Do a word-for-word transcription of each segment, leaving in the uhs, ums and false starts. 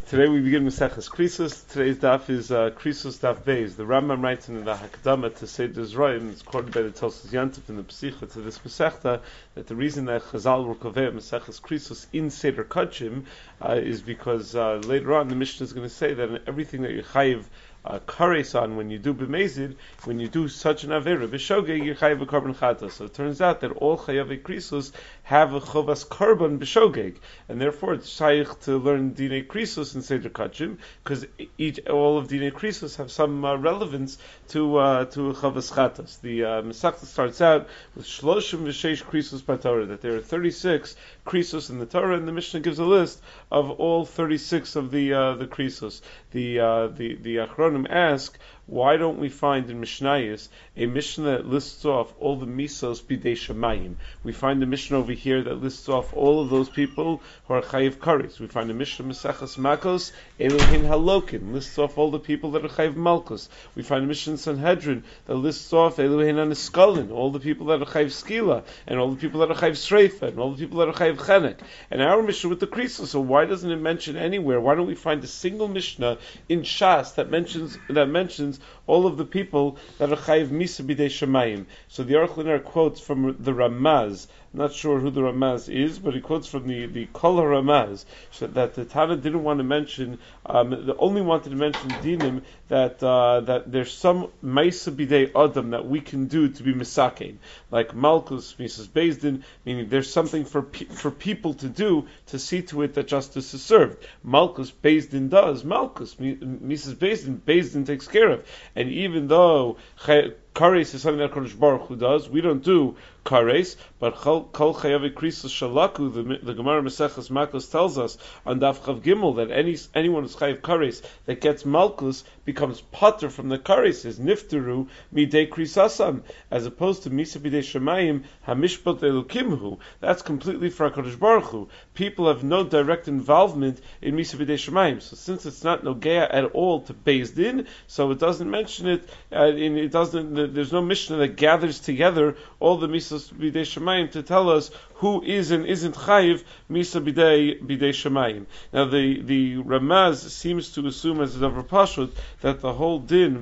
Today we begin Maseches Krisos. Today's daf is uh, Krisos daf Beis. The Rambam writes in the Hakdama to Seder Zroim, it's quoted by the Tosfos Yantif in the Psicha to this Masechta, that the reason that Chazal were kovei Maseches Krisos in Seder Kachim uh, is because uh, later on the Mishnah is going to say that everything that you chayiv Uh, kares on when you do b'mezid, when you do such an avera b'shogeg, you chayav a korban chata. So it turns out that all chayav krisos have a chovas korban b'shogeg, and therefore it's shaykh to learn dinei krisos in Seder Kachim, because each all of dinei krisos have some uh, relevance to uh, to a chovas chatas. The uh, Masechta starts out with shloshim v'sheish krisos b'Torah, that there are thirty-six krisos in the Torah, and the Mishnah gives a list of all thirty-six of the uh, the krisos. The uh, the the Achronim ask, why don't we find in Mishnayos a Mishnah that lists off all the misos bidei shemayim? We find a Mishnah over here that lists off all of those people who are chayiv kares. We find a Mishnah Maseches Makos Elohin Halokin lists off all the people that are chayiv malchus. We find a Mishnah in Sanhedrin that lists off Elohin Aniskalin, all the people that are chayiv skila, and all the people that are chayiv sreifa, and all the people that are chayiv chenek. And our Mishnah with the krisos, so why doesn't it mention anywhere? Why don't we find a single Mishnah in Shas that mentions that mentions all of the people that are chayiv misa b'dei shemayim? So the Aruch LaNer quotes from the Ramaz. I'm not sure who the Ramaz is, but he quotes from the the Kol HaRamaz, so that the Tana didn't want to mention, um, they only wanted to mention dinim that uh, that there's some misa b'dei adam that we can do to be misakein, like malchus misas beis din, meaning there's something for pe- for people to do to see to it that justice is served. Malchus beis din does, malchus misas beis din, beis din takes care of, and even though kares is something that Kodesh Baruch Hu does, we don't do kares, but kol chayav krisos shalaku, the, the Gemara Maseches Makos tells us on Daf Chav Gimel that any anyone who's chayav kares that gets malchus becomes pater from the kares, is nifteru midei krisasam, as opposed to misa b'dei shemayim hamishpat elukimhu. That's completely for Kodesh Baruch Hu. People have no direct involvement in misa b'dei shemayim, so since it's not nogeya at all to beis din, so it doesn't mention it. Uh, in, it doesn't. There's no Mishnah that gathers together all the misas b'dei shemayim to tell us who is and isn't chayiv misa b'dei b'dei shemayim. Now the the Ramaz seems to assume as a davar pashut that the whole din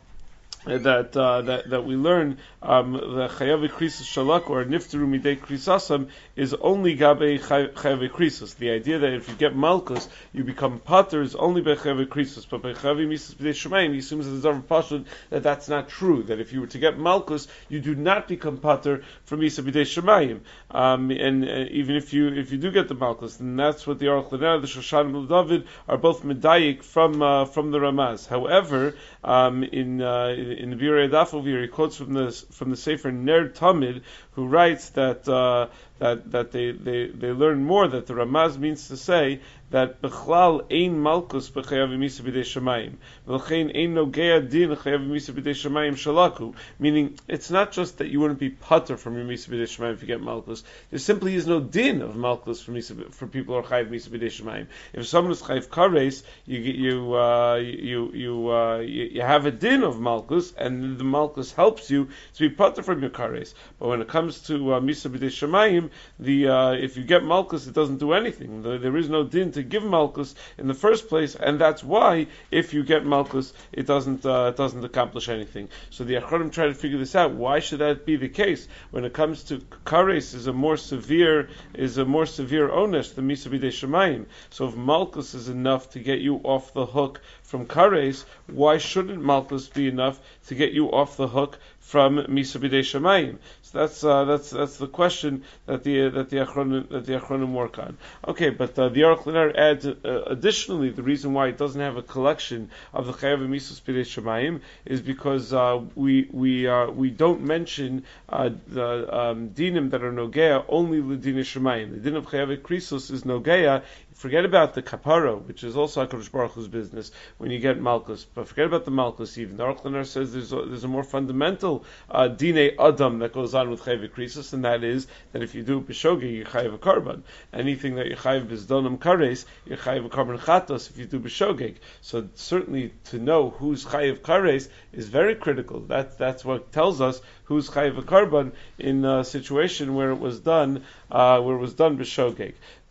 that uh, that that we learn um, the chayav krisos shalak or nifteru midei krisasam is only gabe chayav krisos. The idea that if you get malchus you become pater is only by chayav krisos, but by chayav misas b'dei shemayim he assumes as a davar pashut that that's not true. That if you were to get malchus you do not become pater from misas b'dei shemayim. Um, and uh, even if you if you do get the malchus, then that's what the Aruch LaNer, the Shoshan and David are both medayik from uh, from the Ramaz. However, um, in uh, in the Birei Daf over here, he quotes from the from the Sefer Ner Tamid, who writes that uh, that that they, they, they learn more, that the Ramaz means to say that Bechlal ein malchus b'chayav misa b'dei shemayim, v'chein ein nogea din chayav misa b'dei shemayim shalaku. Meaning, it's not just that you wouldn't be pater from your misa b'dei shemayim if you get malchus. There simply is no din of malchus for misa, for people who are chayav misa b'dei shemayim. If someone is chayav kares, you you uh, you you, uh, you you have a din of malchus, and the malchus helps you to be pater from your kares. But when it comes to uh, misa b'dei shemayim, the uh, if you get malchus, it doesn't do anything. The, there is no din to give malchus in the first place, and that's why if you get malchus, it doesn't uh, it doesn't accomplish anything. So the Achronim try to figure this out. Why should that be the case when it comes to kares? Is a more severe is a more severe onesh than misa b'dei shemayim. So if malchus is enough to get you off the hook from kares, why shouldn't malchus be enough to get you off the hook from misa b'dei shemayim? So that's uh, that's that's the question that the uh, that the Achronim that the Achronim work on. Okay, but uh, the Aruch LaNer adds uh, additionally the reason why it doesn't have a collection of the chayav misos b'dei shemayim is because uh, we we uh, we don't mention uh, the um, dinim that are nogeya only the din of shemayim. The din of chayav krisos is nogeya. Forget about the kapara, which is also HaKadosh Baruch Hu's business when you get malchus. But forget about the malchus even. The Aruch LaNer says there's a, there's a more fundamental uh, dinei adam that goes on with chayav krisos, and that is that if you do b'shogi, you chayav a karban. Anything that you chayav is donam kares, you chayav a karban chatos if you do b'shogeg. So certainly to know who's chayav kares is very critical. That that's what tells us who's chayav a karban in a situation where it was done uh, where it was done b'shogeg.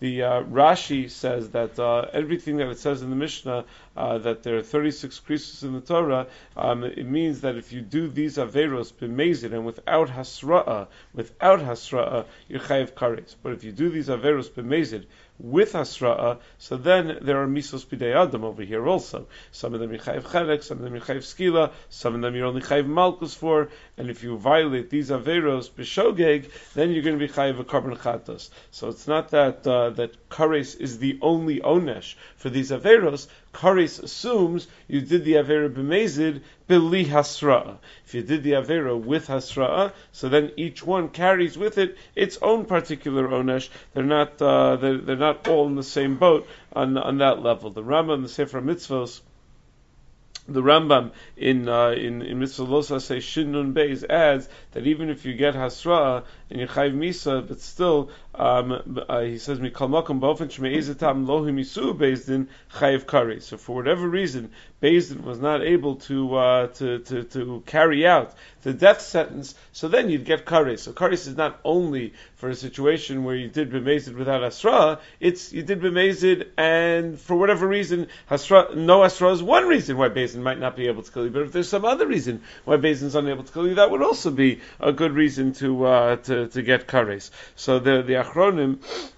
The uh, Rashi says that uh, everything that it says in the Mishnah, uh, that there are thirty-six krisos in the Torah, um, it means that if you do these averos b'mezid and without hasra'ah, without hasra'ah, you're chayiv kares. But if you do these averos b'mezid with hasra'ah, so then there are misos b'dei adam over here also. Some of them you chayiv chelek, some of them you chayiv skila, some of them you're only chayiv malchus for, and if you violate these averos b'shogeg, then you're going to be chayiv a korban chatos. So it's not that uh, that kares is the only onesh for these averos. Kares assumes you did the avera b'mezid b'li hasra'ah. If you did the avera with hasra'ah, so then each one carries with it its own particular onesh. They're not uh, they're, they're not all in the same boat on on that level. The Rambam, the Sefer Mitzvos, the Rambam in uh, in in Mitzvah Losa say Shin Nun Beis adds that even if you get hasra and you chayv misa, but still um, uh, he says Mikal Makom Ba'ofen Shmeizetam Lohim Yisu Bezdin chayv kari. So for whatever reason, Bezdin was not able to uh, to to to carry out the death sentence. So then you'd get kares. So kares is not only for a situation where you did b'mezid without hasra. It's you did b'mezid and for whatever reason hasra no hasra is one reason why Bezdin might not be able to kill you, but if there's some other reason why Bezdin is unable to kill you, that would also be a good reason to uh, to to get kares. So the the achronim,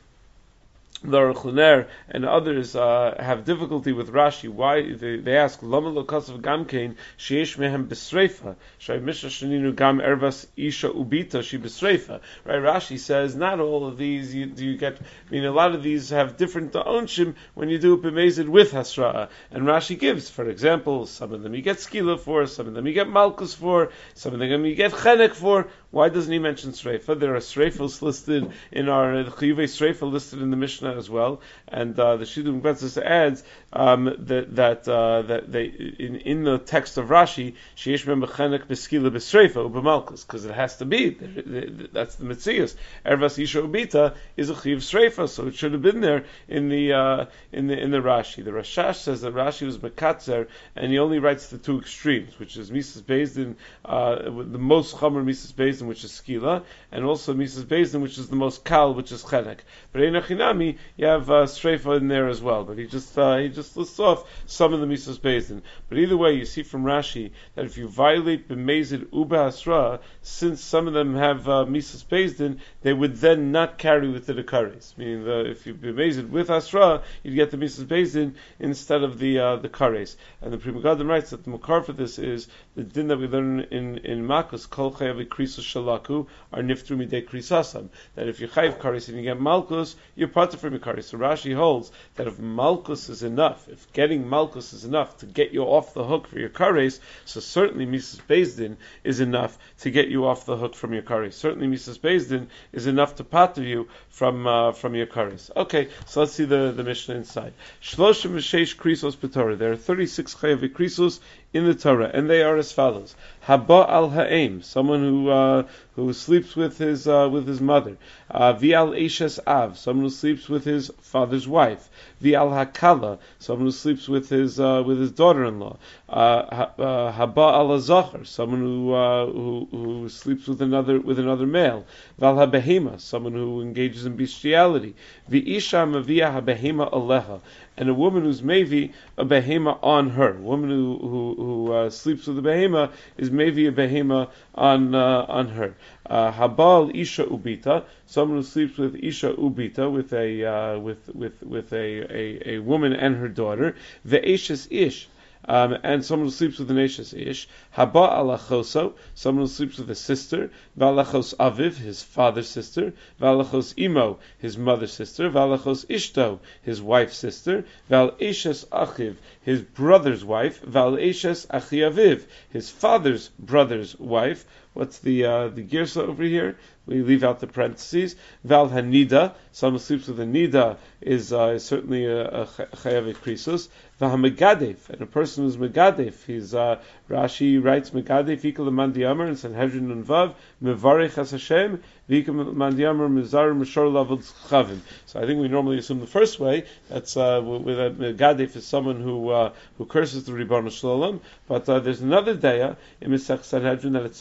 the Aruch LaNer and others uh, have difficulty with Rashi. Why they, they ask Lama lo kasav gamkein sheyesh mehem besreifa shay misha sheninu gam ervas isha ubita she besreifa. Right? Rashi says not all of these you, do you get. I mean, a lot of these have different onshim when you do it b'mezid with hasra. And Rashi gives, for example, some of them you get skila for, some of them you get malchus for, some of them you get chenek for. Why doesn't he mention Sreifa? There are Sreifos listed in our the Chiyuvei Sreifa listed in the Mishnah as well, and uh, the Shidduch Betzis adds um, that that uh, that they in, in the text of Rashi Sheish Mem Bechenek Beskila Besreifa Ubemalkus, because it has to be that's the Metzias. Ervas Isha Ubita is a Chiyuv Sreifa, so it should have been there in the uh, in the in the Rashi. The Rashash says that Rashi was Mekatzer, and he only writes the two extremes, which is Mises Bezdin, uh, the most Chomer Mises Bezdin, which is skila, and also Mises Bezdin, which is the most kal, which is chenek. But in Achinami, you have uh, streifa in there as well. But he just uh, he just lists off some of the Mises Bezdin. But either way, you see from Rashi that if you violate b'mezid uba asra, since some of them have uh, Mises Bezdin, they would then not carry with it a kares. Meaning, the, if you b'mezid with asra, you'd get the Mises Bezdin instead of the uh, the kares. And the Pri Megadim writes that the makar for this is the din that we learn in in Makos kol chayav krisus shalaku are niftru midei krisasam. That if you chayiv kares and you get malchus, you're parted from your kares. So Rashi holds that if malchus is enough, if getting malchus is enough to get you off the hook for your kares, so certainly Mises Bezdin is enough to get you off the hook from your kares. Certainly Mises Bezdin is enough to pater you from uh, from your kares. Okay, so let's see the, the Mishnah inside. Shloshim v'sheish krisos b'Torah. There are thirty-six chayav krisos in the Torah, and they are as follows: Haba al ha'em, someone who uh, who sleeps with his uh, with his mother; uh, V'al eshes av, someone who sleeps with his father's wife; V'al hakala, someone who sleeps with his uh, with his daughter-in-law; uh, Haba al hazachar, someone who, uh, who who sleeps with another with another male; V'al habehema, someone who engages in bestiality; V'isha mavia habehema aleha, and a woman who's maybe a behema on her. A woman who who, who uh, sleeps with a behema is maybe a behema on uh, on her. Uh, Habal isha ubita, someone who sleeps with isha ubita, with a uh, with with with a, a, a woman and her daughter. Ve'eshes ish. Um, and someone who sleeps with an Eshes Ish, Haba alachoso, someone who sleeps with a sister, Valachos Aviv, his father's sister, Valachos Imo, his mother's sister, Valachos Ishto, his wife's sister, Val Eshes Achiv, his brother's wife, Val Eshes Achi Aviv, his father's brother's wife. What's the uh, the girsa over here? We leave out the parentheses. Val hanida, someone who sleeps with a nida is, uh, is certainly a, a chayav krisus. V'hamegadef, and a person who's megadef, he's uh, Rashi writes megadef ikal mandiyamar in Sanhedrin and Vav mevarich as Hashem v'ikal mandiyamar mizar mishor lavod chavim. So I think we normally assume the first way. That's uh, with a megadef is someone who uh, who curses the Ribbon Shalom. But uh, there's another daya in Masech Sanhedrin that it's someone who's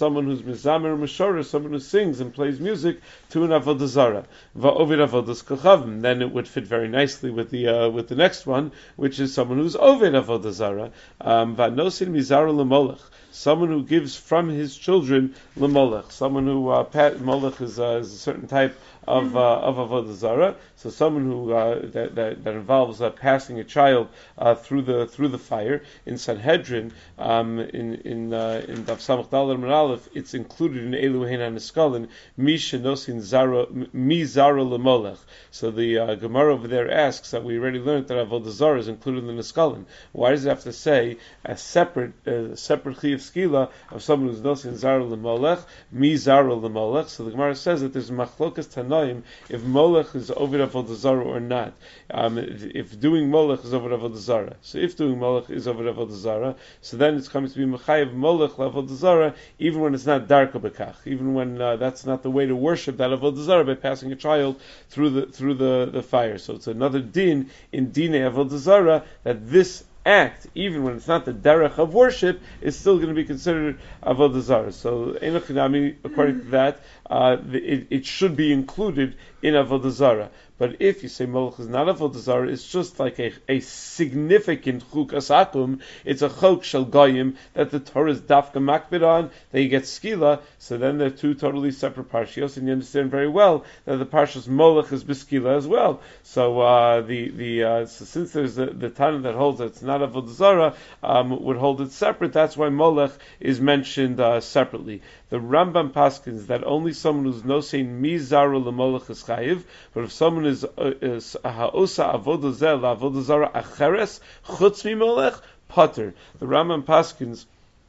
mizamer mishora, someone who sings and plays music to an avodah zara. Va'ovid avodas kochavim. Then it would fit very nicely with the uh, with the next one, which is someone who's ovid avodah zara. Um, Va'nosin mizara lemolech. Someone who gives from his children lemolech. Someone who uh, pat, molech is, uh, is a certain type of uh, of avodah zara. So someone who uh, that, that that involves uh, passing a child uh, through the through the fire. In Sanhedrin, um, in in uh, in Daf Samach Daled Amud Aleph, it's included in Elu Hein HaNeskalin Mi Shenosin Zara Mi Zara Lemolech. So the uh, Gemara over there asks that we already learned that avodah zara is included in the Neskalin. Why does it have to say a separate uh, separate chiyuv skila of someone who's nosin Zara Lemolech Mi Zara Lemolech? So the Gemara says that there's machlokas tanaim if molech is over avodah zara or not. Um, if doing molech is over avodah zara. So if doing molech is over avodah zara, so then it's coming to be mechayev molech avodah zara, even when it's not darka bekach, even when uh, that's not the way to worship that avodah zara by passing a child through the through the, the fire. So it's another din in dinei avodah zara that this act, even when it's not the derech of worship, is still going to be considered avodah zara. So Enoch Hinami, according to that, uh, it, it should be included in avodah zara. But if you say molech is not avodah zara, it's just like a, a significant chukas akum. It's a chok shel goyim that the Torah is dafka makbid on, that you get skila. So then they're two totally separate parshios, and you understand very well that the parshas molech is beskila as well. So uh, the the uh, so since there's the, the Tana that holds that it's not avodah zara, um, would hold it separate. That's why molech is mentioned uh, separately. The Rambam paskins that only someone who's no saying mizara lemolech is chayiv, but if someone is ha'osa avodah zeh la'avodah zara acheres chutz mimolech pater. The Rambam paskins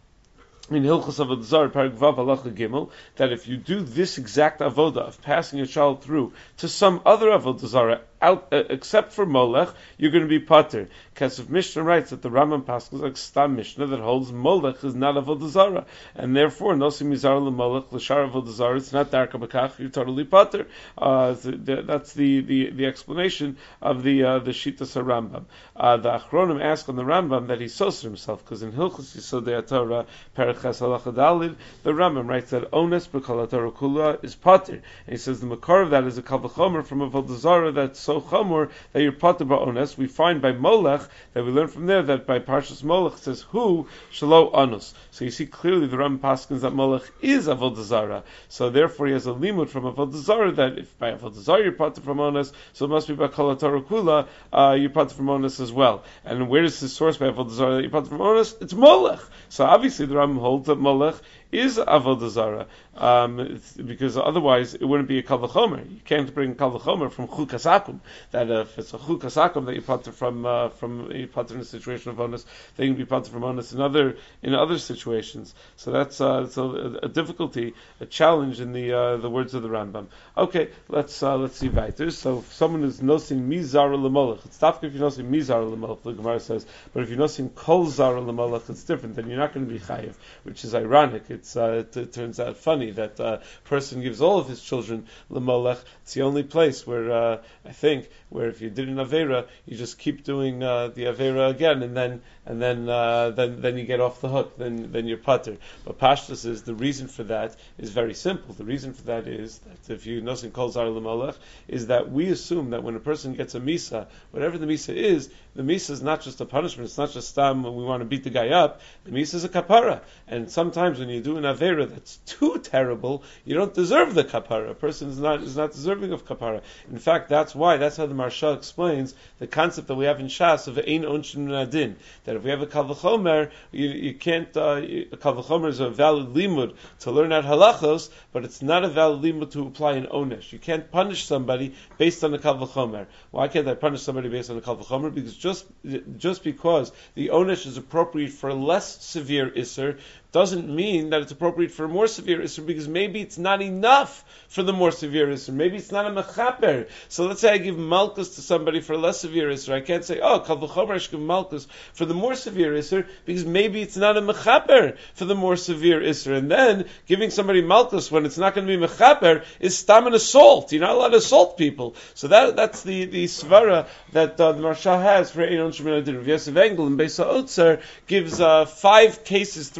in Hilchos Avodah Zara, Parag Vav Halacha Gimel, that if you do this exact avodah of passing a child through to some other avodah zara, out, uh, except for Molech, you're going to be pater. Kesef Mishnah writes that the Rambam Paschal is like Stam Mishnah that holds Molech is not avodah zara, and therefore Nosim Mizar LeMolech L'Shar avodah zara, it's not Darka B'Kach, you're totally pater. Uh, that's the, the, the explanation of the uh, the Shitas Rambam. Uh, the Achronim ask on the Rambam that he soser himself, because in Hilchos Yisodei Torah, Perches Halacha Dalid, the Rambam writes that Ones B'Kol HaTorah Kula is pater, and he says the makar of that is a Kal V'chomer from avodah zara that's so chomer that you're pater ba'ones. We find by Molech that we learn from there that by Parshas Molech it says who shelo anus. So you see clearly the Rambam paskins that Molech is avodah zara. So therefore he has a limud from avodah zara that if by avodah zara you're pater from ones, so it must be by Kol HaTorah Kula uh, you're pater from ones as well. And where is the source by avodah zara that you're pater from ones? It's Molech. So obviously the Rambam holds that Molech is avodah zara, um, because otherwise it wouldn't be a kal v'chomer. You can't bring kal v'chomer from chukas akum. That uh, if it's a chukas akum that you pater from uh, from you pater in a situation of onus, they can be pater from onus in other in other situations. So that's uh, so a, a difficulty, a challenge in the uh, the words of the Rambam. Okay, let's uh, let's see weiter. So if someone is nosin mizar lemolech, it's tough if you're nosin mizar lemolech. The Gemara says, but if you're nosin kol zar lemolech, it's different. Then you're not going to be chayiv, which is ironic. It's uh, it, it turns out funny that a uh, person gives all of his children lemolech. It's the only place where uh, I think where if you did an avera, you just keep doing uh, the avera again, and then and then uh, then then you get off the hook. Then then you're pater. But Pashtus is the reason for that is very simple. The reason for that is that if you nosin kol zar lemolech, is that we assume that when a person gets a misa, whatever the misa is, the misa is not just a punishment. It's not just stam when we want to beat the guy up. The misa is a kapara, and sometimes when you do an avera that's too terrible, you don't deserve the kapara. A person is not is not deserving of kapara. In fact, that's why that's how the Maharsha explains the concept that we have in Shas of ein onshin adin. That if we have a kal v'chomer, you, you can't. Uh, a kal v'chomer is a valid limud to learn out halachos, but it's not a valid limud to apply an onesh. You can't punish somebody based on a kal v'chomer. Why can't I punish somebody based on a kal v'chomer? Because just just because the onesh is appropriate for a less severe isser doesn't mean that it's appropriate for a more severe isser, because maybe it's not enough for the more severe isser. Maybe it's not a mechaper. So let's say I give malchus to somebody for a less severe isser. I can't say, oh, kal v'chomer I should give malchus for the more severe isser, because maybe it's not a mechaper for the more severe isser. And then giving somebody malchus when it's not going to be mechaper is stam and assault. You're not allowed to assault people. So that that's the the svara that uh, the Maharsha has for Einon Shemin Adin. Rav Yosef Engel in Beis HaOtzer gives uh, five cases throughout Shas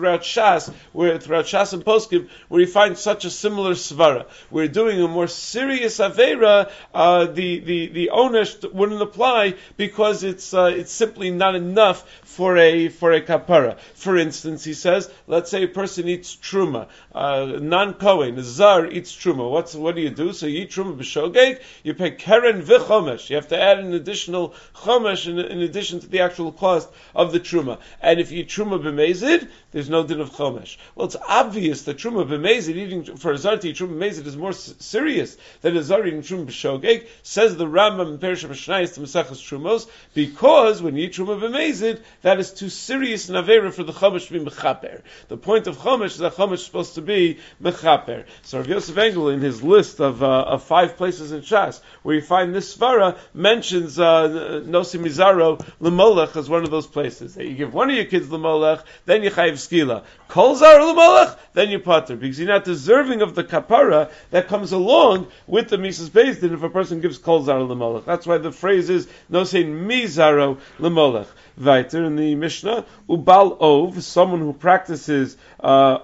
Shas, where throughout Shas and Poskim, where you find such a similar svara. We're doing a more serious avera, uh, the the the onesh wouldn't apply because it's uh, it's simply not enough for a for a kapara. For instance, he says, let's say a person eats truma, uh, non-kohen, a zar eats truma. What's what do you do? So you eat truma b'shogeg, you pay keren v'chomesh. You have to add an additional chomesh in, in addition to the actual cost of the truma. And if you eat truma b'mezid, there's no din of chomesh. Well, it's obvious that truma b'mezid, eating for a zar to eat truma b'mezid, is more s- serious than a zar eating truma b'shogeg. Says the Rambam in Perish Mishnayos to Maseches Trumos, because when you eat truma b'mezid, that is too serious an avera for the chomesh to be mechaper. The point of chomesh is that chomesh is supposed to be mechaper. So Rav Yosef Engel, in his list of uh, of five places in Shas where you find this svara, mentions uh, Nosi Mizaro L'Molech as one of those places. That you give one of your kids L'Molech, then you chayiv skila. Kol Zar L'Molech, then you pater, because you're not deserving of the kapara that comes along with the Mises Beis Din if a person gives Kol Zar L'Molech. That's why the phrase is Nosi Mizaro L'Molech. Weiter in the Mishnah, Ubal Ov, someone who practices uh,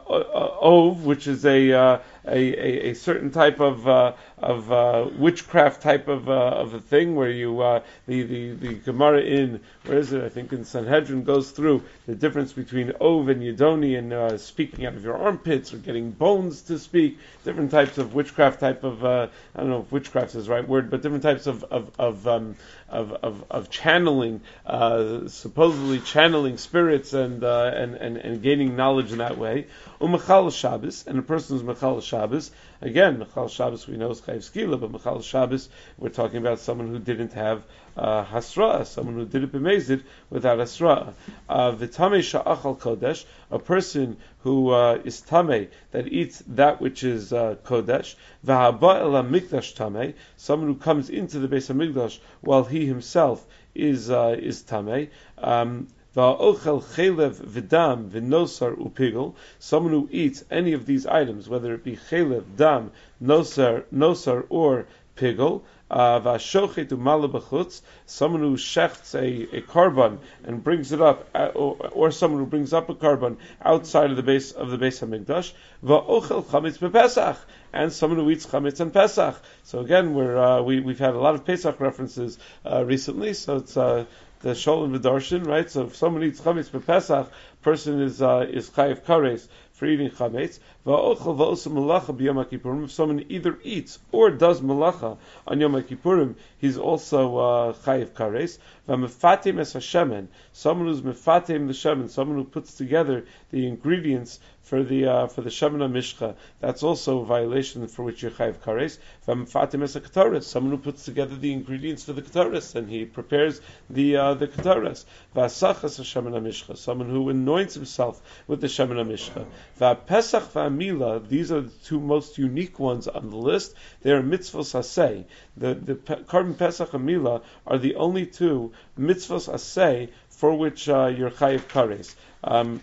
Ov, which is a, uh, a, a a certain type of uh, of uh, witchcraft type of uh, of a thing, where you uh, the the the Gemara in where is it? I think in Sanhedrin goes through the difference between Ov and Yidoni and uh, speaking out of your armpits or getting bones to speak. Different types of witchcraft type of uh, I don't know if witchcraft is the right word, but different types of of of um, of, of, of channeling, uh, supposedly channeling spirits and, uh, and and and gaining knowledge in that way. Umachal Shabbos, and a person who's Machal Shabbos. Again, Machal Shabbos we know is Chayiv Skila, but Machal Shabbos we're talking about someone who didn't have uh, Hasra, someone who did it b'mezid without Hasra. V'tamei sha'achal kodesh, a person who uh, is tamei, that eats that which is uh, kodesh. V'haba el hamikdash tamei, someone who comes into the Beis Hamikdash while he himself is uh, is tamei. Um, Va'ochel chelev v'dam v'nosar upigel, someone who eats any of these items, whether it be chelev, dam, nosar, nosar or pigel. Va'shochet u'mala b'chutz, someone who shechts a, a carbon and brings it up, uh, or, or someone who brings up a carbon outside of the base of the Beis Hamikdash. Va'ochel chametz b'Pesach, and someone who eats chametz on Pesach. So again, we're uh, we we've had a lot of Pesach references uh, recently. So it's uh, the Shol and the Darshan, right? So if someone eats chametz b'Pesach, person is uh, is chayiv kares for eating chametz. Va'ochel va'osu malacha b'Yom HaKippurim. If someone either eats or does malacha on Yom HaKippurim, he's also uh, chayiv kares. Va'mefatim es hashemen, someone who's mefatim the shemen, someone who puts together the ingredients for the uh, for the shemen mishcha, that's also a violation for which you're chayiv kares. Va'mefatim es haktaris, someone who puts together the ingredients for the kataris and he prepares the uh, the kataris. Va'asachas hashemen mishcha, someone who anoints himself with the shemen mishcha. Va'pesach va'amila, these are the two most unique ones on the list. They are mitzvos asay. The the carbon pesach and mila are the only two mitzvos asay for which uh, you're chayiv kares. Um,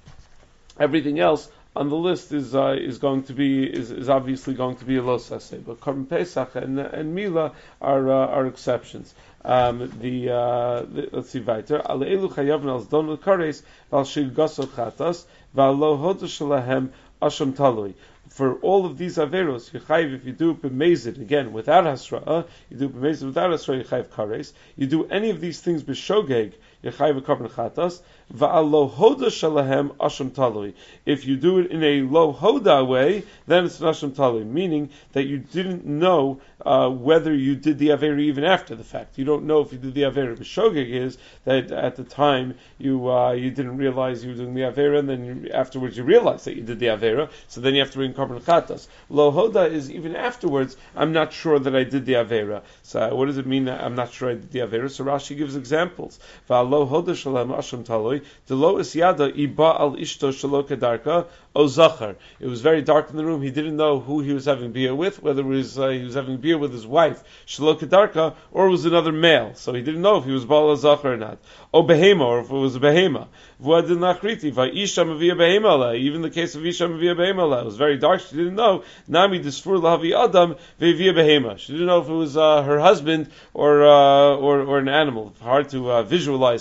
everything else on the list is uh, is going to be is, is obviously going to be a los asay, but carbon pesach and and mila are uh, are exceptions. Um, the, uh, the let's see weiter. Aleelu chayavna al zdon kares val shil gasol chatas val lo hodu shalahem asham talui. For all of these averos, you chayiv if you do b'mezid, again without hasra, you do b'mezid without hasra, you chayiv kares. You do any of these things b'shogeg, you chayiv carbon chatas. Va'al lo hoda shalahem asham talui. If you do it in a lo hoda way, then it's an asham talui, meaning that you didn't know uh, whether you did the avera even after the fact. You don't know if you did the avera. B'shogeg is that at the time you uh, you didn't realize you were doing the avera, and then you, afterwards you realized that you did the avera. So then you have to bring carbon chatas. Lo hoda is even afterwards. I'm not sure that I did the avera. So what does it mean that I'm not sure I did the avera? So Rashi gives examples. Va'al lo hoda shalahem asham talui. Delo is yada iba al ishto shelo kedarka o zachar. It was very dark in the room. He didn't know who he was having beer with, whether it was uh, he was having beer with his wife shelo kedarka or it was another male. So he didn't know if he was baal zachar or not. O behema, or if it was a behema. V'adin nachriti va'isha mevia behema. Even the case of isha mevia behema, it was very dark. She didn't know. Nami disfur lahavi adam ve'via behema. She didn't know if it was uh, her husband or, uh, or or an animal. Hard to uh, visualize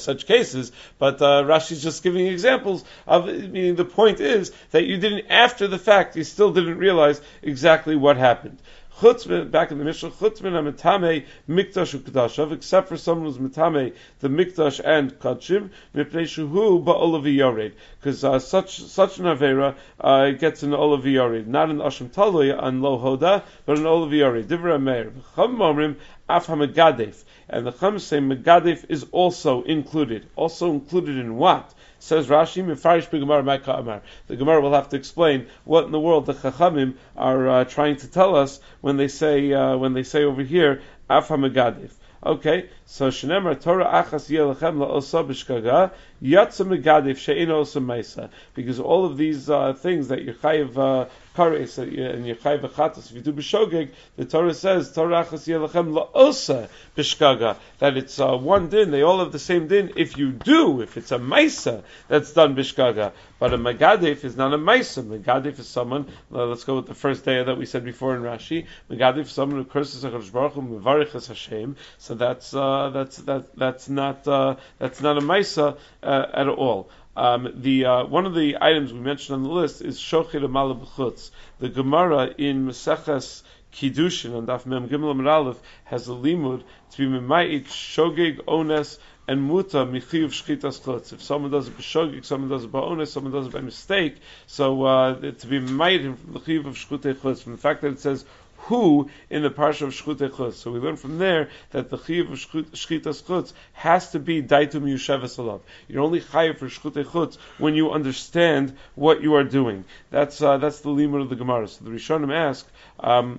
such cases, but uh, Rashi's just giving examples of, meaning the point is that you didn't, after the fact, you still didn't realize exactly what happened. Chutzman, back in the Mishnah, Chutzman ametame mikdash ukdashav, except for someone who's metame the mikdash and kachim, mipnei shuhu ba'olav yored, because uh, such such an avera uh, gets an olav yored, not an asham taloy on lo hoda, but an olav yored. Divra meir v'cham momrim af hamagadef, and the Chum say megadef is also included. Also included in what? Says Rashi, Mefarish b'Gemara Ma'ka Amar. The Gemara will have to explain what in the world the Chachamim are uh, trying to tell us when they say uh, when they say over here Af HaMegadif. Okay, so Shenemar Torah Achas Yelechem LaOsa B'Shkaga Yatsa Megadif She'ino Osa Meisa, because all of these uh, things that you're chayiv uh, kares and you're chayiv achatas, if you do b'shogeg, the Torah says Torah Achas Yelechem LaOsa B'Shkaga, that it's uh, one din, they all have the same din if you do, if it's a Meisa that's done B'Shkaga. But a Megadif is not a Meisa. Megadif is someone, uh, let's go with the first day that we said before in Rashi, Megadif is someone who curses HaKadosh Baruch Hu, Mevarich Hashem, so that's uh, that's that that's not uh, that's not a Meisa uh, at all. Um, the uh, one of the items we mentioned on the list is Shochid Amal B'chutz. The Gemara in Maseches Kiddushin on Daf Mem Gimel Amud Aleph has a limud to be Memayit Shogeg Ones and Muta Michiyuv Shchitas Chutz. If someone does it b'shogeg, someone does it ba'ones, someone does it by mistake, so uh, to be Memayit from the Chiyuv of Shchutei Chutz, from the fact that it says who in the parsha of Shchutei Chutz. So we learn from there that the Chiyuv of Shchitas Chutz has to be Daitum Yushavas Alav. You're only Chayiv for Shchutei Chutz when you understand what you are doing. That's uh, that's the limud of the Gemara. So the Rishonim ask um,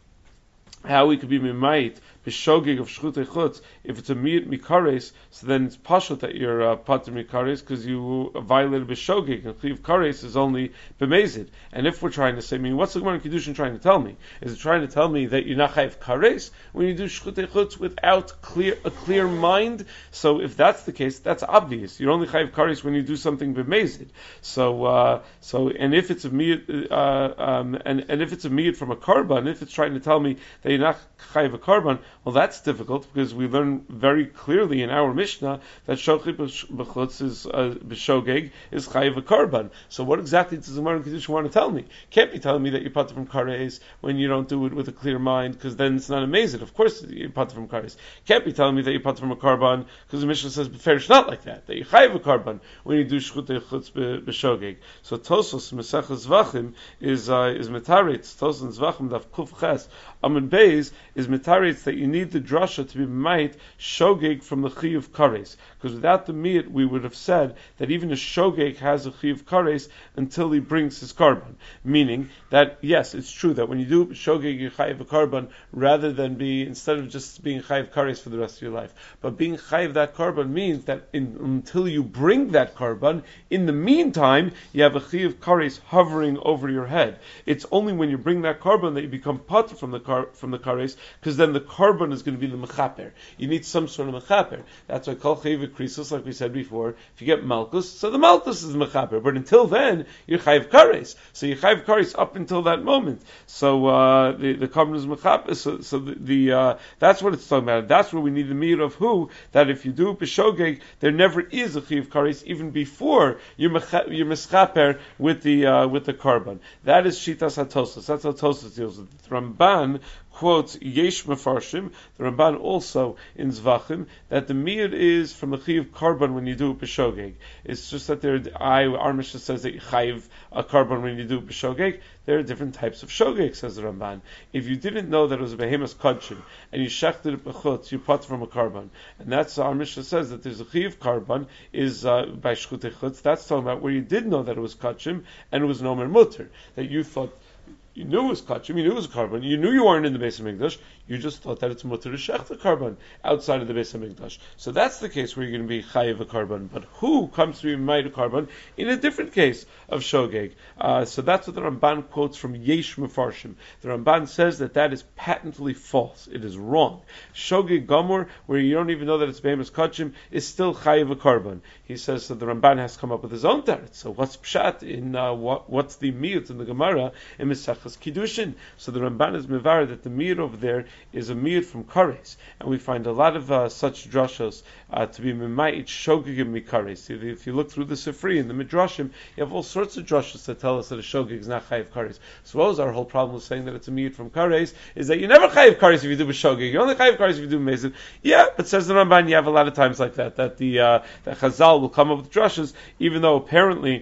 how we could be Memayit b'shogeg of Shchutei Chutz. If it's a miyut mikares, so then it's pashut that you're uh, pater mikares because you violated b'shogeg, and chiv kares is only b'mezid. And if we're trying to say, I mean, what's the Gemara in Kiddushin trying to tell me? Is it trying to tell me that you're not chayiv kares when you do Shchutei Chutz without clear a clear mind? So if that's the case, that's obvious. You're only chayiv kares when you do something b'mezid. So uh, so and if it's a miyut uh, um, and and if it's a miyut from a karban, if it's trying to tell me that you're not chayiv a karban, well, that's difficult because we learn very clearly in our Mishnah that shochid b'chutz is uh, b'shogeg is chayiv a karban. So what exactly does the Gemara in Kiddushin want to tell me? Can't be telling me that you pater from kares when you don't do it with a clear mind, because then it's not amazing. Of course you pater from kares. Can't be telling me that you pater from a karban because the Mishnah says beferish not like that. That you chayiv a karban when you do shchutei chutz b'shogeg. So Tosos Mesechus Zvachim is uh, is metaritz. Tosos Zvachim daf kuf ches Amud Beis is metaritz that you need the drasha to be made shogeg from the chiyuv kares, because without the miyut we would have said that even a shogeg has a chiyuv kares until he brings his karban. Meaning that yes, it's true that when you do shogeg you chayiv a karban rather than be instead of just being chayiv kares for the rest of your life. But being chayiv that karban means that in, until you bring that karban, in the meantime you have a chiyuv kares hovering over your head. It's only when you bring that karban that you become pater from the kar, from the kares, because then the karban is going to be the mechaper. You need some sort of mechaper. That's why kol chayiv krisos, like we said before, if you get malchus, so the malchus is the mechaper. But until then, you're chayiv kares. So you're chayiv kares up until that moment. So uh, the the karban is mechaper. So, so the, the uh, that's what it's talking about. That's where we need the mir of who, that if you do b'shogeg, there never is a chayiv kares even before you're mecha, you're mischaper with the uh, with the karban. That is shitas hatosos. That's how Tosos deals with it. Ramban quotes Yesh Mefarshim, the Ramban also in Zvachim, that the miyud is from the chiyuv karban when you do b'shogeg. It's just that there, I, our Mishnah says that you chayiv a karban when you do b'shogeg. There are different types of shogeg, says the Ramban. If you didn't know that it was a behemoth kodshim, and you shechted it b'chutz, you put from a karban. And that's, our Mishnah says that there's a chiyuv karban, is uh, by shchutei chutz. That's talking about where you did know that it was kodshim, and it was no mer mutter. That you thought, you knew it was kachim, you knew it was a karban, you knew you weren't in the Beis HaMikdash, you just thought that it's mutter to shech the karban outside of the Beis HaMikdash. So that's the case where you're going to be chayiv a karban. But who comes to be made a karban in a different case of shogeg? Uh, so that's what the Ramban quotes from Yesh Mefarshim. The Ramban says that that is patently false. It is wrong. Shogeg Gomor, where you don't even know that it's behemoth kachim, is still chayiv a karban. He says that the Ramban has come up with his own teretz. So what's pshat in uh, what, what's the miyut in the Gemara in Mesechus Hilchas Kiddushin. So the Ramban is mevar that the miyud over there is a miyud from kares, and we find a lot of uh, such drashos uh, to be memayit shogegim mikares. If, if you look through the Sifri and the Midrashim, you have all sorts of drashos that tell us that a shogeg is not chayiv kares. So what was our whole problem with saying that it's a miyud from kares? Is that you never chayiv kares if you do b'shogeg. You only chayiv kares if you do mezid. Yeah, but says the Ramban, you have a lot of times like that that the uh, that Chazal will come up with drashos, even though apparently.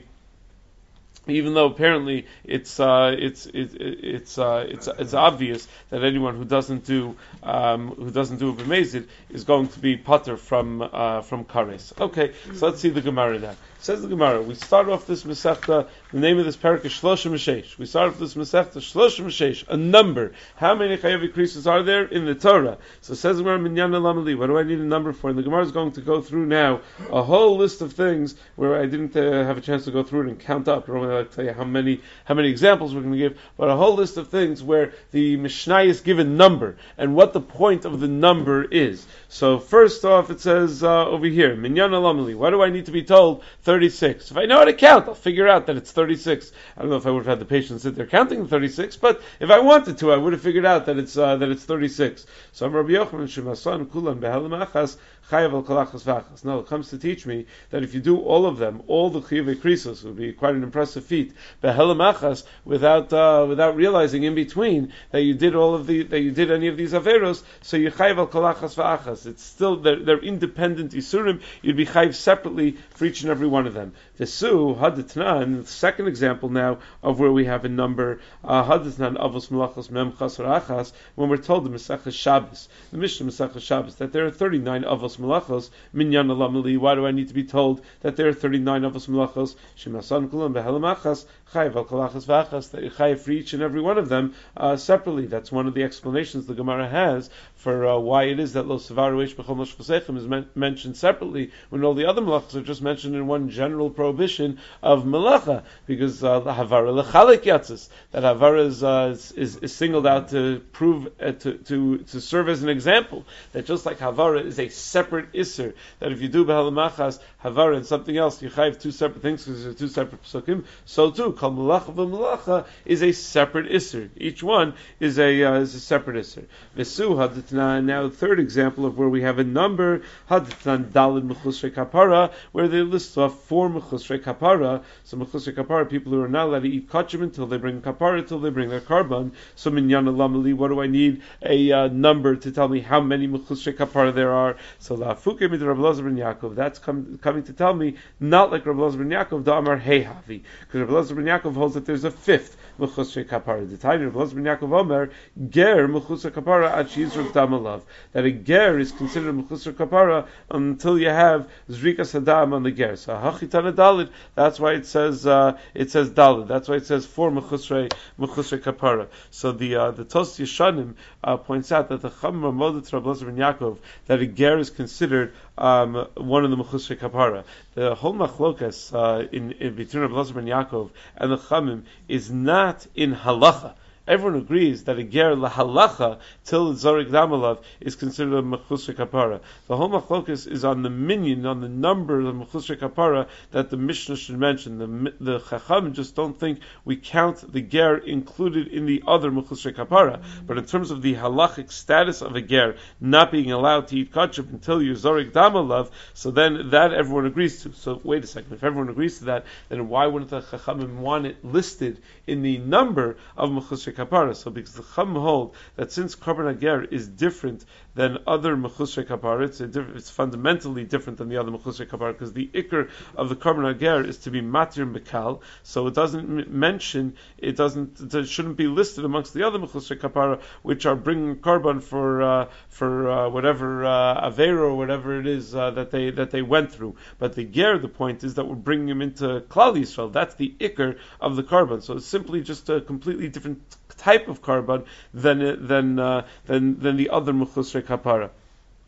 Even though apparently it's uh, it's it, it's uh, it's it's obvious that anyone who doesn't do um, who doesn't do a b'mezid is going to be pater from uh, from kares. Okay, so let's see the Gemara now. Says the Gemara, we start off this Masechta. The name of this parak is Shloshim Sheish. We start off this Masechta Shloshim Sheish, a number. How many chayav krisos are there in the Torah? So says the Gemara, Minyan Lamali. What do I need a number for? And the Gemara is going to go through now a whole list of things where I didn't uh, have a chance to go through it and count up. I don't want to tell you how many how many examples we're going to give, but a whole list of things where the Mishnah is given number and what the point of the number is. So first off, it says uh, over here, Minyan Lamali. Why do I need to be told thirty-six? If I know how to count, I'll figure out that it's thirty-six. I don't know if I would have had the patience to sit there counting thirty-six, but if I wanted to, I would have figured out that it's uh, that it's thirty-six. So I'm Rabbi Yochanan Shemasan Kulan Behelim Achas Chayav al Kalachas Vachas. Now it comes to teach me that if you do all of them, all the Chiyuvei Krisos would be quite an impressive feat. Behelim Achas, without uh, without realizing in between that you did all of the that you did any of these averos, so you Chayav al Kalachas Vachas. It's still they're, they're independent isurim. You'd be chayiv separately for each and every one of them. Vesu hadatnan. The second example now of where we have a number hadatnan avos melachos mem chasar achas. When we're told the Masechah Shabbos, the Mishnah Masechah Shabbos, that there are thirty-nine avos melachos minyan alamali. Why do I need to be told that there are thirty-nine avos melachos? Shemasan kulam behelam achas chayiv al kalachas vachas. That you chayiv for each and every one of them uh, separately. That's one of the explanations the Gemara has for uh, why it is that lo sevaru eish b'chol mashchasechem is men- mentioned separately when all the other melachos are just mentioned in one general prohibition of melacha, because uh, the havara lechalek yatzis, that havara is, uh, is is singled out to prove uh, to to to serve as an example that just like havara is a separate isser, that if you do behalamachas havara and something else you chayiv two separate things because they're two separate psukim, so too kol melacha v'melacha is a separate isser. Each one is a uh, is a separate isser. Vesu haditnan. Now the third example of where we have a number haditnan dalid mechusrei kapara, where they list off four mechusrei kapara. So mechusrei kapara, people who are not allowed to eat kachim until they bring kapara, until they bring their karban. So minyan alamali, what do I need a uh, number to tell me how many mechusrei kapara there are? So la'afuke mid Rabbi Elazar ben Yaakov, that's com- coming to tell me not like Rabbi Elazar ben Yaakov, da amar heihavi, because Rabbi Elazar ben Yaakov holds that there's a fifth mechusrei kapara. The time Rabbi Elazar ben Yaakov omer ger mechusrei kapara ad sheyizruk damalav, that a ger is considered mechusrei kapara until you have zrikas hadam on the ger. So hachitana dalid. That's why it says uh, it says dalid. That's why it says four mechusrei mechusrei kapara. So the uh, the Tos Yeshanim uh, points out that the Chacham Modet Rabbi Elazar ben Yaakov, that a ger is considered um, one of the mechusrei kapara. The whole machlokas uh, in, in between Rabbi Elazar ben Yaakov and the Chachamim is not in halacha. Everyone agrees that a ger lahalacha till zorik damalav is considered a mechusrei kapara. The whole machlokus is on the minyan, on the number of the mechusrei kapara that the Mishnah should mention. The the Chacham just don't think we count the ger included in the other mechusrei kapara. But in terms of the halachic status of a ger not being allowed to eat kachim until you're zorik damalav, so then that everyone agrees to. So wait a second, if everyone agrees to that, then why wouldn't the Chachamim want it listed in the number of mechusrei kapara? So because the Chacham hold that since Korban Hager is different than other mechusrei kapara, it's, a diff- it's fundamentally different than the other mechusrei kapara, because the ikr of the Korban Hager is to be matir mekal, so it doesn't m- mention, it doesn't, it shouldn't be listed amongst the other mechusrei kapara, which are bringing korban for uh, for uh, whatever uh, avera or whatever it is uh, that they that they went through. But the ger, the point is that we're bringing him into Klal Yisrael. That's the ikr of the korban. So it's simply just a completely different type of korban than than uh, than than the other mechusrei kapara.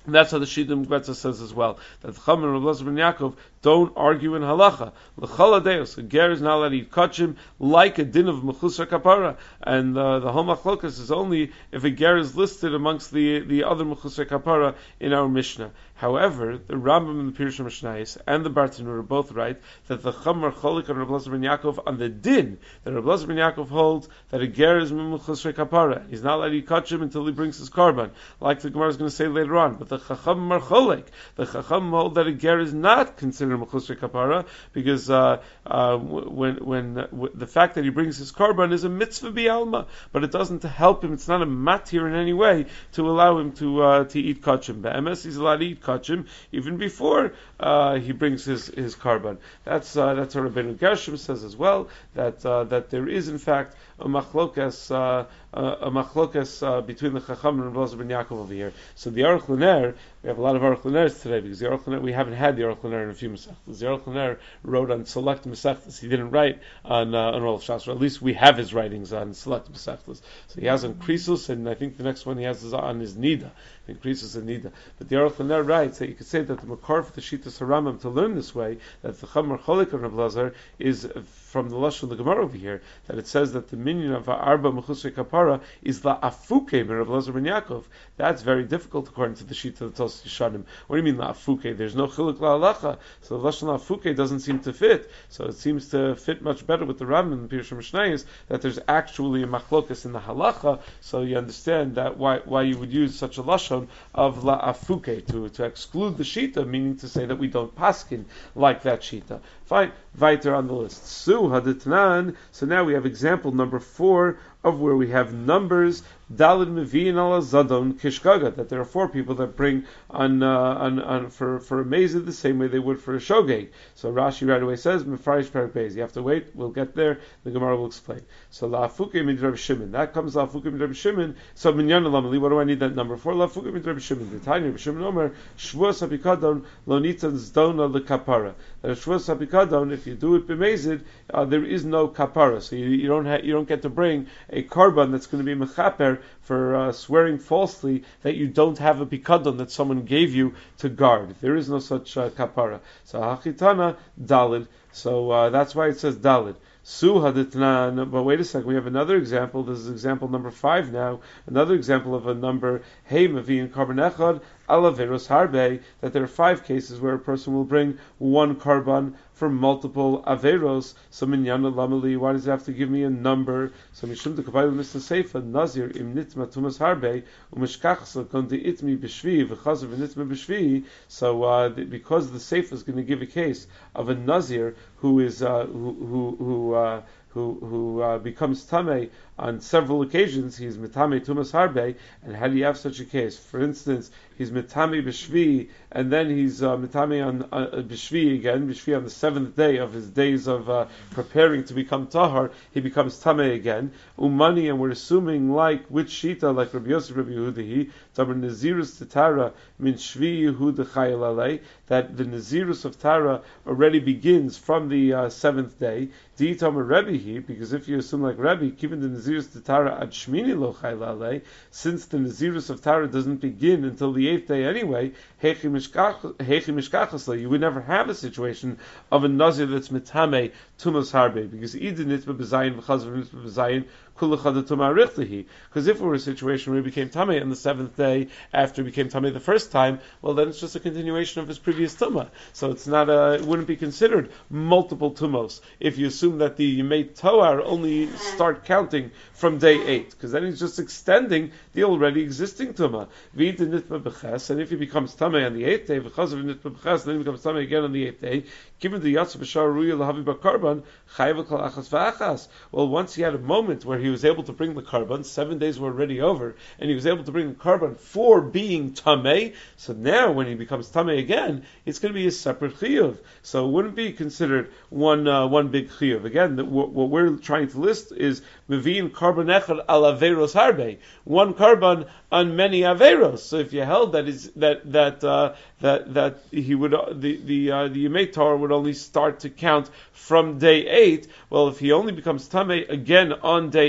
And that's how the Shidim Gvetza says as well, that the Chacham and Rav Elazar ben Yaakov don't argue in halacha. L'chol hadeos, a ger is not allowed to eat kachim like a din of mechusar kapara, and uh, the whole machlokas is only if a ger is listed amongst the the other mechusar kapara in our Mishnah. However, the Rambam and the Pirush Mishnayos and the Bartanura are both right that the Chacham are cholik on Rav Elazar ben Yaakov on the din that Rav Elazar ben Yaakov holds that a ger is mechusar kapara. He's not allowed to eat kachim until he brings his karban, like the Gemara is going to say later on. But the Chacham are cholik. The Chacham hold that a ger is not considered mechusar kapara because uh, uh, when when uh, w- the fact that he brings his karban is a mitzvah bi'alma, but it doesn't help him. It's not a matir in any way to allow him to uh, to eat kachim. Be'emes, he's allowed to eat kachim even before uh, he brings his his karban. That's uh, that's what Rabbeinu Gershom says as well, that uh, that there is in fact a machlokas uh, a machlokas uh, between the Chacham and Rav Elazar ben Yaakov over here. So the Aruch LaNer, we have a lot of Aruch LaNers today because the Aruch LaNer, we haven't had the Aruch LaNer in a few Masechtas. The Aruch LaNer wrote on select Masechtas. He didn't write on uh, on all of Shas, or at least we have his writings on select Masechtas. So he has on Krisus, and I think the next one he has is on his Nida. I think Krisus and Nida. But the Aruch LaNer writes that you could say that the makar for the Shitas Haramim to learn this way, that the Chacham Cholik and Rav Elazar is from the Lashon of the Gemara over here, that it says that the minion of Arba Mechusrei Kapara is la afuke min Rav Elazar ben Yaakov. That's very difficult according to the Shita of the Tosfos Yeshanim. What do you mean la afuke? There's no chiluk la halacha, so the Lashon la afuke doesn't seem to fit. So it seems to fit much better with the Rambam and the Pirush Mishnayos that there's actually a machlokas in the halacha. So you understand that why why you would use such a lashon of la afuke to to exclude the Shita, meaning to say that we don't paskin like that Shita. Fine, weiter on the list. Su haditnan. So now we have example number four of where we have numbers dalid mevi'in ala zadon kishkaga, that there are four people that bring on uh, on, on for for a mezid the same way they would for a shogeg. So Rashi right away says mefarish perak beis. You have to wait. We'll get there. The Gemara will explain. So la'afuke mid Rabbi Shimon. That comes la'afuke mid Rabbi Shimon. So minyan lamali. What do I need that number for? La'afuke mid Rabbi Shimon. The tiny Rabbi Shimon Omer shvuas hapikadon lo nitzan zdona lekapara. That a shvuas hapikadon, if you do it b'mezid, uh, there is no kapara. So you, you don't ha- you don't get to bring a karban that's going to be mechaper for uh, swearing falsely that you don't have a pikadon that someone gave you to guard. There is no such uh, kapara. So hachitana dalid. So uh, that's why it says dalid. Su haditnan. But wait a second, we have another example. This is example number five now. Another example of a number. Hey mavi'in karban echad alaveros harbe. That there are five cases where a person will bring one karban for multiple averos. So minyana lamali. Why does it have to give me a number? So mishum dekavayil misna seifa nazir im nitma tumas harbe umishkachsa konti itmi b'shvi v'chazer v'nitma b'shvi. So uh, the, because the seifa is going to give a case of a nazir who is uh, who who who uh, who, who uh, becomes tamei on several occasions. He's mitame tumas harbe, and how do you have such a case? For instance, he's mitame b'shvi, and then he's uh, mitame on uh, b'shvi again, b'shvi on the seventh day of his days of uh, preparing to become tahar, he becomes tamei again. Umani, and we're assuming like which shita, like Rabbi Yosef, Rabbi Yehuda, taber nazirus tetara min shvi Yehuda chayil alei, that the nazirus of Tara already begins from the uh, seventh day. Di'itamer Rebbe, because if you assume like Rebbe, given the nazirus of Tara ad shmini lo chayil alei, since the nazirus of Tara doesn't begin until the eighth day anyway, heichi mishkachas, you would never have a situation of a nazir that's mitame tumas harbe, because either nitba b'zayin v'chazav nitba b'zayin because if it were a situation where he became tamei on the seventh day after he became tamei the first time, well then it's just a continuation of his previous tumah. So it's not a, it wouldn't be considered multiple tumos if you assume that the Yemei Toar only start counting from day eight, because then he's just extending the already existing tumah. And if he becomes tamei on the eighth day, then he becomes tamei again on the eighth day. Given the Yatsa B'Shar Ruya L'Havi B'Karban, Chayav Kol Achas V'Achas. Well, once he had a moment where he was able to bring the karban, seven days were already over, and he was able to bring the karban for being tamei. So now, when he becomes tamei again, it's going to be a separate chiyuv. So it wouldn't be considered one uh, one big chiyuv. Again, the, what, what we're trying to list is mevi'in karban echad al averos harbe, one karban on many averos. So if you held that is that that uh, that that he would uh, the the uh, the Yemei Torah would only start to count from day eight. Well, if he only becomes tamei again on day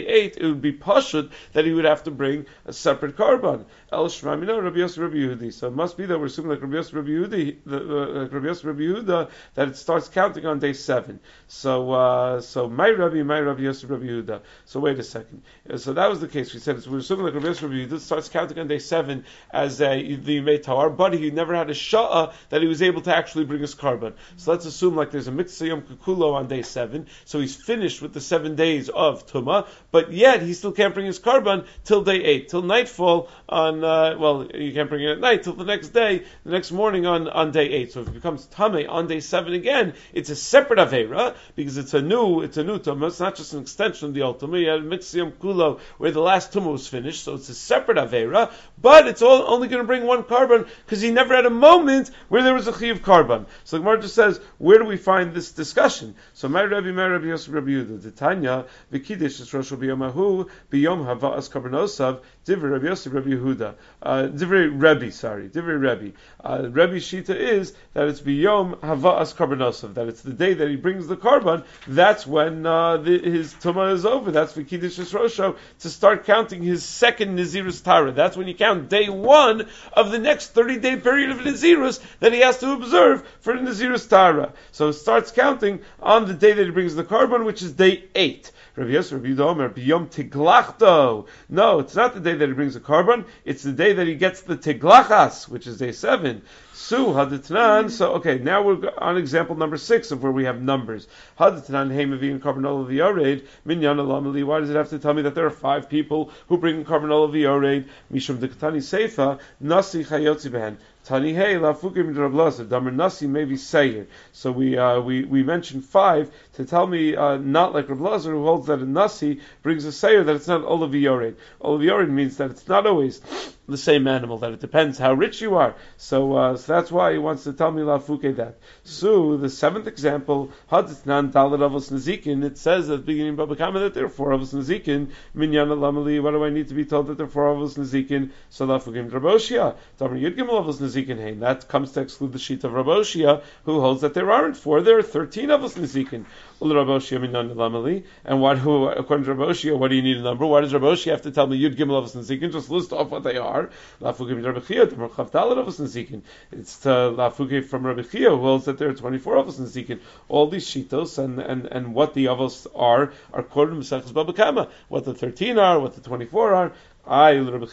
eight, it would be pashut that he would have to bring a separate korban. El Shramina, Rabbi Yosef, Rabbi Yehudi. So it must be that we're assuming like Rabbi Yosef, Rabbi Yehudi, the, uh, like Rabbi Yosef, Rabbi Yehuda, that it starts counting on day seven. So, uh, so my Rabbi, my Rabbi Yosef, Rabbi Yehuda. So wait a second. So that was the case. We said we're assuming like Rabbi Yosef, Rabbi Yehuda starts counting on day seven as a, the Yimei Tahar, but he never had a sha'ah that he was able to actually bring his korban. So let's assume like there's a mitzvah yom kikulo on day seven, so he's finished with the seven days of Tumah, but yet he still can't bring his korban till day eight, till nightfall on, uh, well, you can't bring it at night, till the next day, the next morning on, on day eight. So if it becomes Tameh on day seven again, it's a separate Aveira, because it's a new, it's a new Tumah, it's not just an extension of the old Tumah. You had mitzvah yom kulo where the last Tumah was finished, so it's a separate Aveira, but it's all, only going to bring one korban, because he never had a moment where there was a Chiyuv korban. So the Gemara just says, where do we find this discussion? So my Rabbi, my Rabbi Yosef, Rabbi Yehuda, the Tanya, v'kiddush is Rosh B'yomahu, b'yom hava'as korbanosov, divrei Rabbi Yosef, Rabbi Yehuda, uh, divrei Rebbe, sorry, divrei Rebbe. Uh, Rebbe's shita is that it's b'yom hava'as korbanosov, that it's the day that he brings the korban. That's when uh, the, his tumah is over. That's v'kiddush is Rosh, to start counting his second Nazirus Tara. That's when you count day one of the next thirty-day period of Nazirus that he has to observe for the Nazirus Tara. So it starts counting on the day that he brings the korban, which is day eight. Rabbi Yosef, Rabbi Yehuda Omer, b'yom tiglachto. No, it's not the day that he brings the korban. It's the day that he gets the tiglachas, which is day seven. Su haditnan. So okay, now we're on example number six of where we have numbers. Haditnan heimavin korbanol v'yored minyan alamali. Why does it have to tell me that there are five people who bring korbanol v'yored? Mishum dekatani seifa nasi chayotzi behen. Tani hey lafukim d'Rablaza damar nasi maybe sayer. So we uh, we we mentioned five to tell me uh, not like Rablaza who holds that a nasi brings a sayer, that it's not olav yored. Olav yored means that it's not always the same animal, that it depends how rich you are. So, uh, so that's why he wants to tell me lafuke that. So the seventh example, haditnan dalad avos nezikin. It says at the beginning of Baba Kama that there are four avos nezikin. Minyan alamali. Why do I need to be told that there are four avos nezikin? So lafukim draboshia. Damar yud gimel avos nezikin hein. That comes to exclude the sheet of Raboshia, who holds that there aren't four. There are thirteen avos nezikin. Ul Raboshia minyan alamali. And what? Who? According to Raboshia, what do you need a number? Why does Raboshia have to tell me yud gimel avos nezikin? Just list off what they are. It's to Lafuke from Rabbi Chia, who holds that there are twenty-four avos in Zikin. All these shitos and, and, and what the avos are are quoted in Maseches Baba Kama. What the thirteen are, what the twenty-four are. Why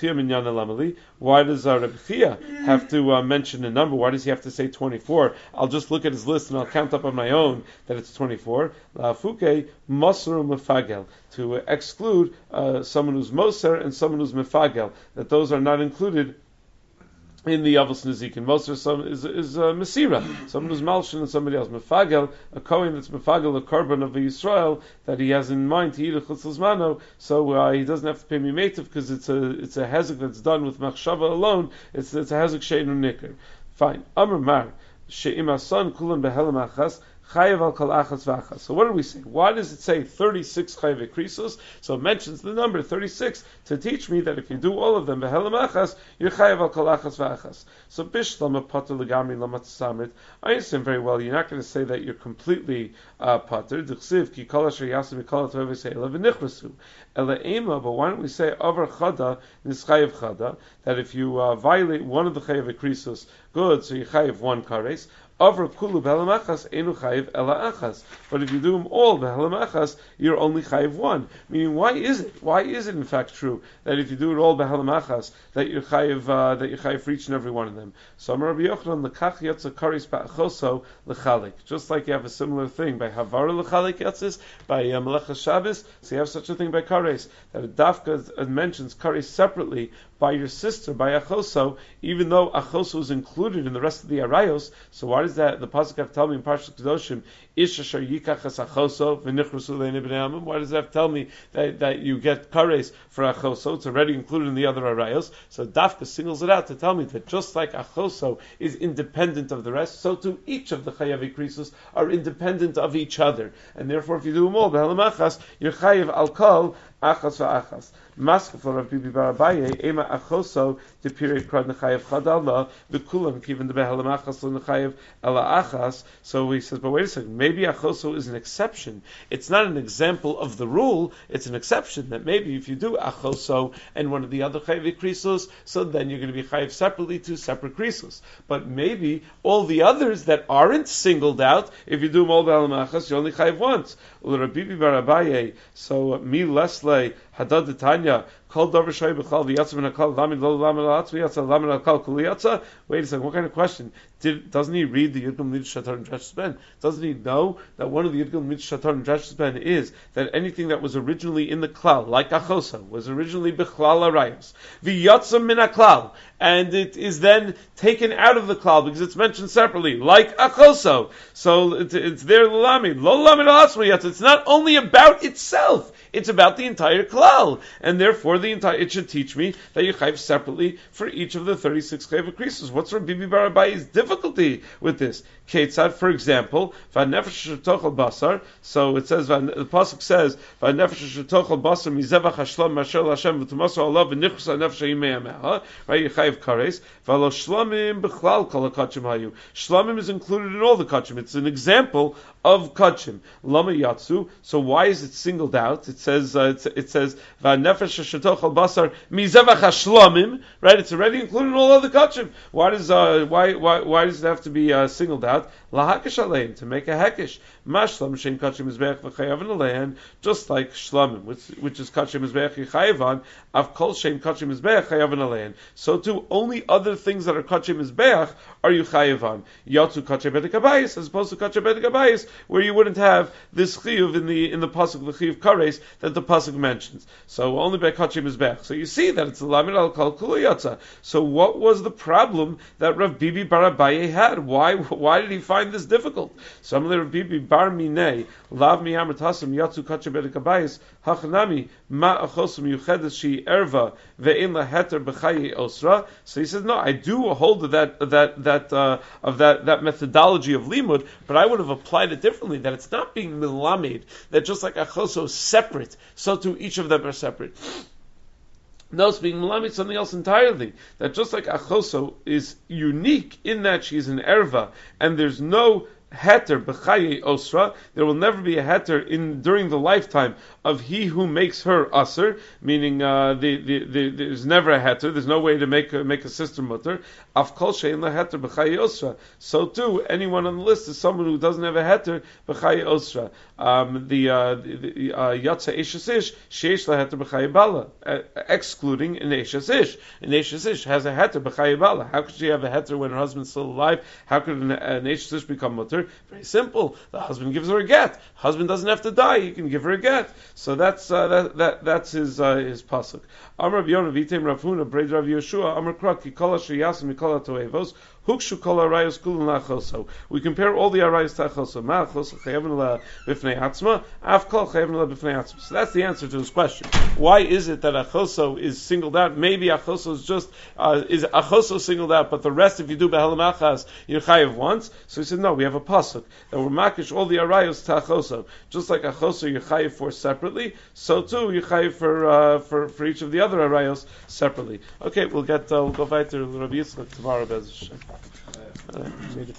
does uh, Rabbi Chia have to uh, mention a number? Why does he have to say twenty-four? I'll just look at his list and I'll count up on my own that it's twenty-four. Lafuke Masru Mefagel, to exclude uh, someone who's Moser and someone who's Mefagel, that those are not included in the Avos Nezikin. Moser is, is uh, Mesira, someone who's Malshin and somebody else. Mefagel, a Kohen that's Mefagel, a Korban of Yisrael that he has in mind to eat a Chutz Lizmano, so uh, he doesn't have to pay Mimetiv because it's a it's a hezek that's done with Machshava alone. It's it's a hezek sheinu nikr. Fine. Amar Mar she'im asan kulan behelam achas. Chayav al kol achas v'achas. So what do we say? Why does it say thirty-six chayav krisos? So it mentions the number thirty-six to teach me that if you do all of them behelam achas, you're chayav al kol achas v'achas. So bishlam pater legamri lamat samrit. I understand very well. You're not going to say that you're completely uh, pater. D'chsiv ki kol asher yasim mikol atov v'seila v'nichrasu. Ela ema. But why don't we say avar chada nischayav chada, that if you uh, violate one of the chayav krisos, good, so you chayav one kares. Over kulu behelam achas enu chayiv ela achas. But if you do them all behelam achas, you're only chayiv one. Meaning, why is it? Why is it in fact true that if you do it all behelam achas, that you're chayiv uh, that you're chayiv for each and every one of them? So Amar Rabbi Yochanan lekach yatsa karis ba'achoso lechalik. Just like you have a similar thing by havara lechalik yatzis, by uh, Melechas Shabbos, so you have such a thing by kares, that a dafka mentions kares separately by your sister, by achoso, even though achoso is included in the rest of the arayos. So why does that the pasuk have to tell me in Parshas Kedoshim, ish asher yikachas achoso v'nichrusu le'nei bnei amim? Why does that have to tell me that, that you get kares for achoso? It's already included in the other arayos. So Dafka singles it out to tell me that just like achoso is independent of the rest, so too each of the chayav krisos are independent of each other, and therefore if you do them all behelam achas, you're chayav al kol achas va'achas. Maskefla Rav Bibi Bar Abaye, ema achoso de pirei krad nechayev chadala v'kulam kiven de behelam achas lo nechayev ela achas. So he says, but wait a second, maybe achoso is an exception. It's not an example of the rule, it's an exception that maybe if you do achoso and one of the other chayev krisos, so then you're going to be chayev separately, two separate krisos. But maybe all the others that aren't singled out, if you do them all behelam achas, you only chayev once. Rav Bibi Bar Abaye, so mi lesle hadad tanya kol davar shoy b'chal v'yatsa min hakal lamed lo lamed alatz v'yatsa lamed hakal kol yatsa. Wait a second, what kind of question? Did, doesn't he read the Yudgam Mitzvah Shatar and Dresh Ben? Doesn't he know that one of the Yudgam Mitzvah Shatar and Dresh Ben is that anything that was originally in the klal, like achosa, was originally b'chlal arayos v'yatsa min haklal, and it is then taken out of the klal because it's mentioned separately, like achoso. So it, it's there lamed lo lamed alatz v'yatsa. It's not only about itself. It's about the entire klal, and therefore the entire it should teach me that you chayv separately for each of the thirty-six chayv krisos. What's Rav Bibi Bar Abaye's difficulty with this? Ketzad, for example, v'nefesh shetochel basar. So it says the pasuk says v'nefesh shetochel basar mizevach hashlam masher Hashem v'tumaso alav v'nichus hanefesh yimeyameha. Right, you chayv kares v'lo shlamim b'chlal kol hakachim hayu. Shlamim is included in all the kachim. It's an example of kachim. Lama yatsu. So why is it singled out? It's says uh, it says va'nefesh shetochel basar mizevach hashlamim. Right, it's already included in all other kachim. Why does uh, why why why does it have to be uh, singled out? Lahakish alein, to make a hekish. Mashlam shem kachim mizbeach v'chayavan alein, just like shlamim, which which is kachim mizbeach yichayavan. Av kol shem kachim mizbeach chayavan alein. So too, only other things that are kachim mizbeach are you chayavan. Yatsu kachim bedek habayis, as opposed to kachim bedek habayis, where you wouldn't have this chiyuv in the in the pasuk the chiyuv kares that the pasuk mentions. So only by kachim mizbeach. So you see that it's a lamed al kol kuliyatza. So what was the problem that Rav Bibi Bar Abaye had? Why why did he find this difficult? So I'm Rav Bibi Bar Minei lav mi hamar tasam yatsu kachim bedek habayis hachnami ma achosum yuchedes she erva ve'in laheter b'chayi osra. So he says, no, I do hold of that that that uh, of that that methodology of limud, but I would have applied it differently. That it's not being milamed, that just like achoso is separate, so too each of them are separate. No, it's being melamed something else entirely. That just like achoso is unique in that she's an erva, and there's no heter b'chaye osra, there will never be a heter in during the lifetime of he who makes her aser, meaning uh, the, the, the, there's never a heter, there's no way to make a, make a sister mutter. Av kol shein la heter b'chaye osra. So too, anyone on the list is someone who doesn't have a heter b'chaye osra. Um, the yatsa eshes ish sheish la heter b'chaye bala, uh, excluding an eshes ish. An eshes ish has a heter b'chaye bala. How could she have a heter when her husband's still alive? How could an, an eshes ish become mutter? Very simple. The husband gives her a get. Husband doesn't have to die. He can give her a get. So that's uh, that, that that's his uh, his pasuk. Amar Rav Yonah v'Item Rav Huna Breid Rav Yeshua Amar Krak Kikola Sheyasim Mikola Toevos Hukshu Kol Arayos Kulun Lachoso. We compare all the Arayos to Achoso. Ma Achoso Chayavin La Bifnei Atzma Av Kol Chayavin La Bifnei Atzma. So that's the answer to this question. Why is it that Achoso is singled out? Maybe Achoso is just uh, is Achoso singled out, but the rest, if you do Behelam Achas, you're Chayav once. So he said, no, we have a pasuk that we're makish all the Arayos to Achoso. Just like Achoso you're Chayav for separately, so too you're Chayav for uh, for for each of the other Arayos separately. Okay, we'll get uh, we'll go back to Rabbi Yitzchak tomorrow, Bez Hashem. Uh,